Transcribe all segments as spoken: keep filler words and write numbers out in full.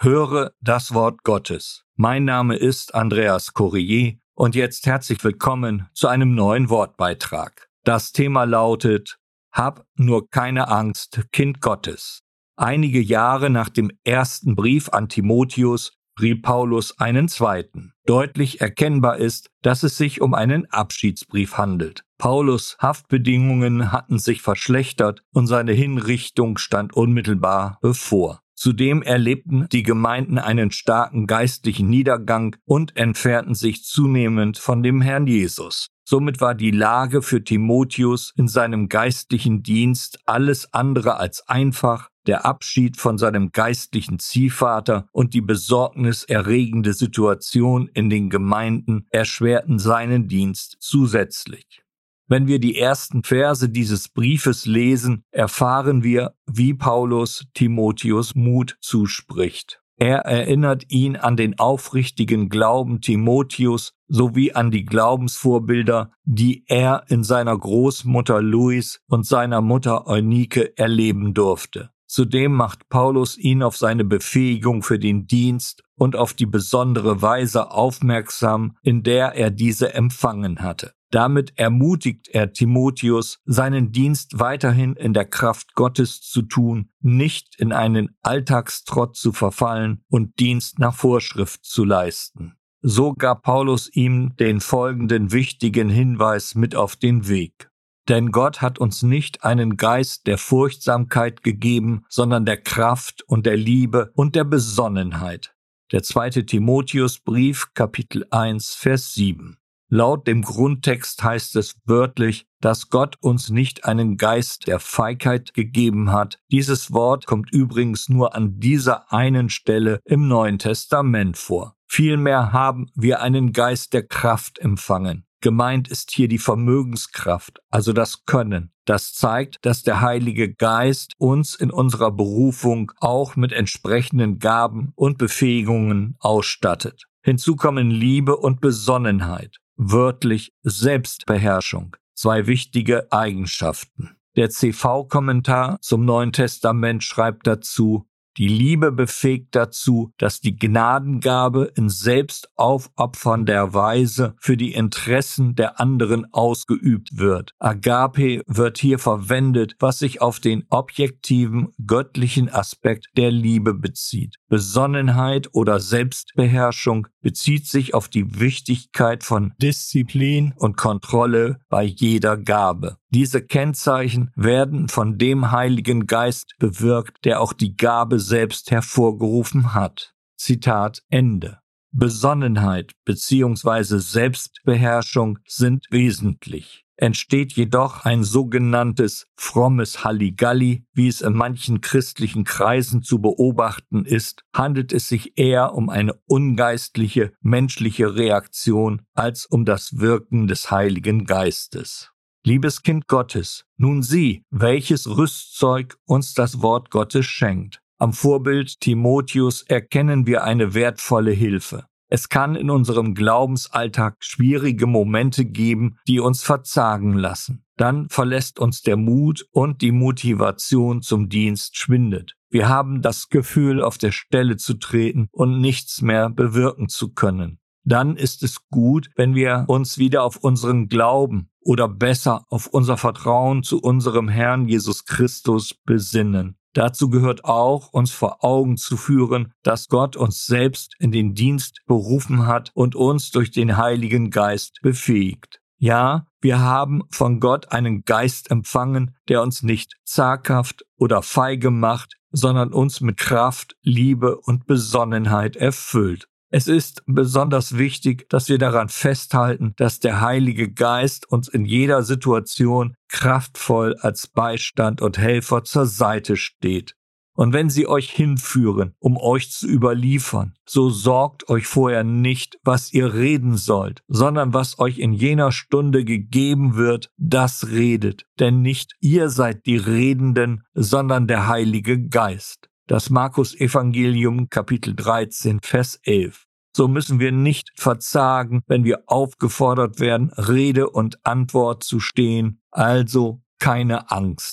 Höre das Wort Gottes. Mein Name ist Andreas Corrier und jetzt herzlich willkommen zu einem neuen Wortbeitrag. Das Thema lautet: Hab nur keine Angst, Kind Gottes. Einige Jahre nach dem ersten Brief an Timotheus schrieb Paulus einen zweiten. Deutlich erkennbar ist, dass es sich um einen Abschiedsbrief handelt. Paulus' Haftbedingungen hatten sich verschlechtert und seine Hinrichtung stand unmittelbar bevor. Zudem erlebten die Gemeinden einen starken geistlichen Niedergang und entfernten sich zunehmend von dem Herrn Jesus. Somit war die Lage für Timotheus in seinem geistlichen Dienst alles andere als einfach. Der Abschied von seinem geistlichen Ziehvater und die besorgniserregende Situation in den Gemeinden erschwerten seinen Dienst zusätzlich. Wenn wir die ersten Verse dieses Briefes lesen, erfahren wir, wie Paulus Timotheus Mut zuspricht. Er erinnert ihn an den aufrichtigen Glauben Timotheus sowie an die Glaubensvorbilder, die er in seiner Großmutter Lois und seiner Mutter Eunike erleben durfte. Zudem macht Paulus ihn auf seine Befähigung für den Dienst und auf die besondere Weise aufmerksam, in der er diese empfangen hatte. Damit ermutigt er Timotheus, seinen Dienst weiterhin in der Kraft Gottes zu tun, nicht in einen Alltagstrott zu verfallen und Dienst nach Vorschrift zu leisten. So gab Paulus ihm den folgenden wichtigen Hinweis mit auf den Weg. Denn Gott hat uns nicht einen Geist der Furchtsamkeit gegeben, sondern der Kraft und der Liebe und der Besonnenheit. Der zweite Timotheusbrief, Kapitel eins, Vers sieben. Laut dem Grundtext heißt es wörtlich, dass Gott uns nicht einen Geist der Feigheit gegeben hat. Dieses Wort kommt übrigens nur an dieser einen Stelle im Neuen Testament vor. Vielmehr haben wir einen Geist der Kraft empfangen. Gemeint ist hier die Vermögenskraft, also das Können. Das zeigt, dass der Heilige Geist uns in unserer Berufung auch mit entsprechenden Gaben und Befähigungen ausstattet. Hinzu kommen Liebe und Besonnenheit, wörtlich Selbstbeherrschung, zwei wichtige Eigenschaften. Der C V-Kommentar zum Neuen Testament schreibt dazu: Die Liebe befähigt dazu, dass die Gnadengabe in selbstaufopfernder Weise für die Interessen der anderen ausgeübt wird. Agape wird hier verwendet, was sich auf den objektiven, göttlichen Aspekt der Liebe bezieht. Besonnenheit oder Selbstbeherrschung bezieht sich auf die Wichtigkeit von Disziplin und Kontrolle bei jeder Gabe. Diese Kennzeichen werden von dem Heiligen Geist bewirkt, der auch die Gabe selbst hervorgerufen hat. Zitat Ende. Besonnenheit bzw. Selbstbeherrschung sind wesentlich. Entsteht jedoch ein sogenanntes frommes Halligalli, wie es in manchen christlichen Kreisen zu beobachten ist, handelt es sich eher um eine ungeistliche, menschliche Reaktion als um das Wirken des Heiligen Geistes. Liebes Kind Gottes, nun sieh, welches Rüstzeug uns das Wort Gottes schenkt. Am Vorbild Timotheus erkennen wir eine wertvolle Hilfe. Es kann in unserem Glaubensalltag schwierige Momente geben, die uns verzagen lassen. Dann verlässt uns der Mut und die Motivation zum Dienst schwindet. Wir haben das Gefühl, auf der Stelle zu treten und nichts mehr bewirken zu können. Dann ist es gut, wenn wir uns wieder auf unseren Glauben oder besser auf unser Vertrauen zu unserem Herrn Jesus Christus besinnen. Dazu gehört auch, uns vor Augen zu führen, dass Gott uns selbst in den Dienst berufen hat und uns durch den Heiligen Geist befähigt. Ja, wir haben von Gott einen Geist empfangen, der uns nicht zaghaft oder feige macht, sondern uns mit Kraft, Liebe und Besonnenheit erfüllt. Es ist besonders wichtig, dass wir daran festhalten, dass der Heilige Geist uns in jeder Situation kraftvoll als Beistand und Helfer zur Seite steht. Und wenn sie euch hinführen, um euch zu überliefern, so sorgt euch vorher nicht, was ihr reden sollt, sondern was euch in jener Stunde gegeben wird, das redet. Denn nicht ihr seid die Redenden, sondern der Heilige Geist. Das Markus-Evangelium, Kapitel dreizehn, Vers elf. So müssen wir nicht verzagen, wenn wir aufgefordert werden, Rede und Antwort zu stehen, also keine Angst.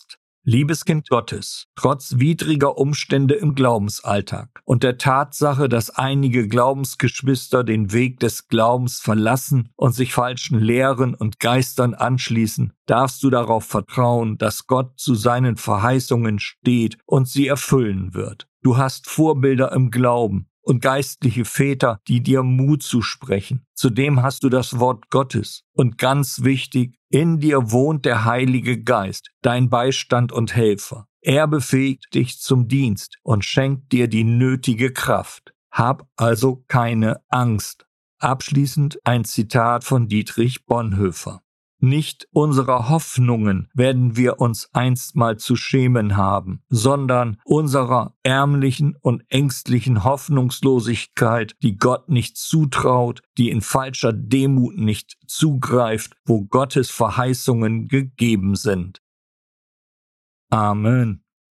Liebes Kind Gottes, trotz widriger Umstände im Glaubensalltag und der Tatsache, dass einige Glaubensgeschwister den Weg des Glaubens verlassen und sich falschen Lehren und Geistern anschließen, darfst du darauf vertrauen, dass Gott zu seinen Verheißungen steht und sie erfüllen wird. Du hast Vorbilder im Glauben und geistliche Väter, die dir Mut zusprechen. Zudem hast du das Wort Gottes. Und ganz wichtig, in dir wohnt der Heilige Geist, dein Beistand und Helfer. Er befähigt dich zum Dienst und schenkt dir die nötige Kraft. Hab also keine Angst. Abschließend ein Zitat von Dietrich Bonhoeffer. Nicht unserer Hoffnungen werden wir uns einstmal zu schämen haben, sondern unserer ärmlichen und ängstlichen Hoffnungslosigkeit, die Gott nicht zutraut, die in falscher Demut nicht zugreift, wo Gottes Verheißungen gegeben sind. Amen.